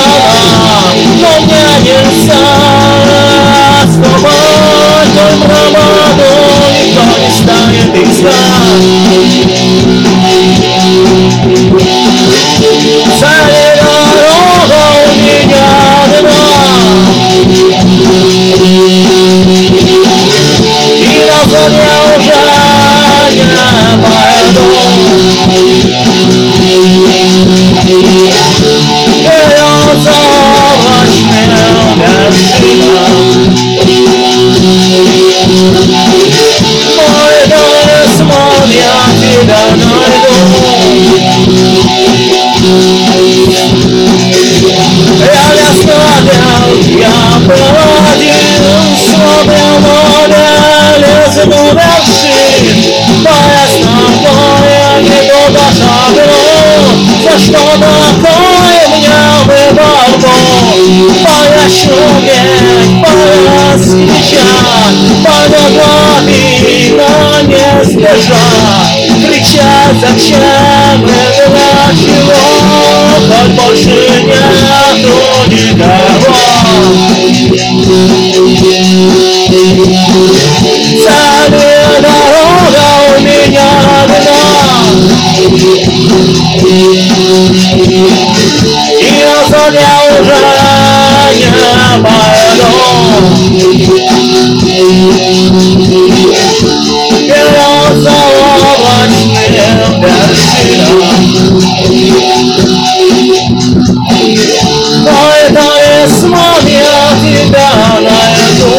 но мне нельзя сломать твой браваду, никто не станет их знать. Целая дорога у меня одна, и назад я уже не пойду. Берется облачным вершинам, мой талисман, я тебя найду. Я не смотрел, я был один, смотрел, но не лезу на вершин. Боясь такое, не туда шагну, за что такое мне выбор был. Боясь шуметь, боясь кричать, боясь ловить, но не сбежать. Кричать зачем и для чего, хоть больше нету никого. Целая дорога у меня одна, и назад я уже не пойду. Берется облачным вершинам, мой талисман, я тебя найду.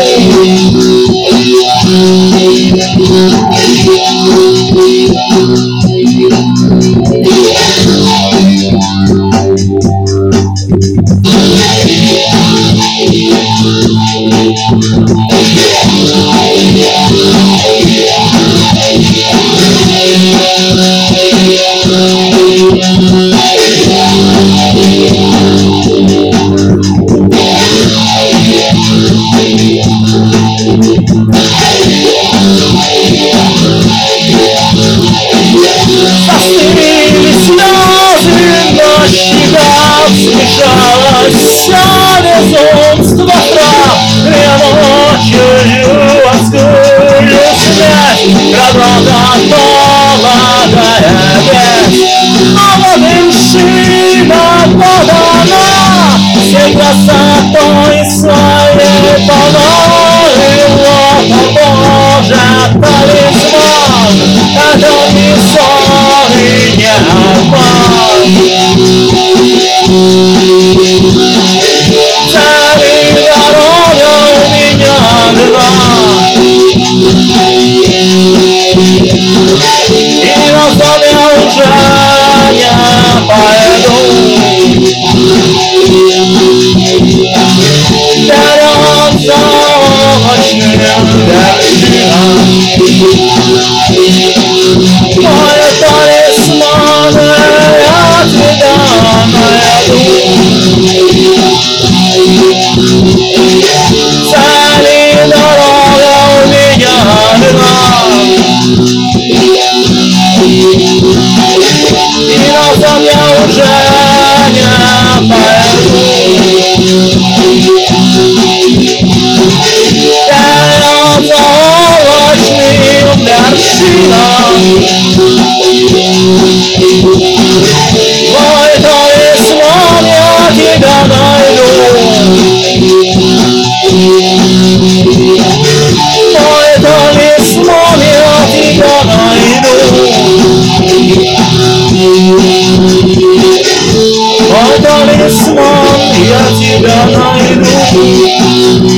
Застыли слезы на щеках, смешалось все безумство трав. Ночью воскую смерть, гроза молодая весть. А молодым шинам подана, всей красотой своей полной. Вот Боже талисман, это не сон и не обман. Целая дорога у меня одна, и назад я уже не пойду. Берется облачным вершинам, мой талисман, я тебя найду. Целая дорога у меня одна, и назад я уже не пойду. Берется облачным вершинам, мой талисман, я тебя найду. Мой талисман, я тебя найду. Мой талисман, я тебя найду.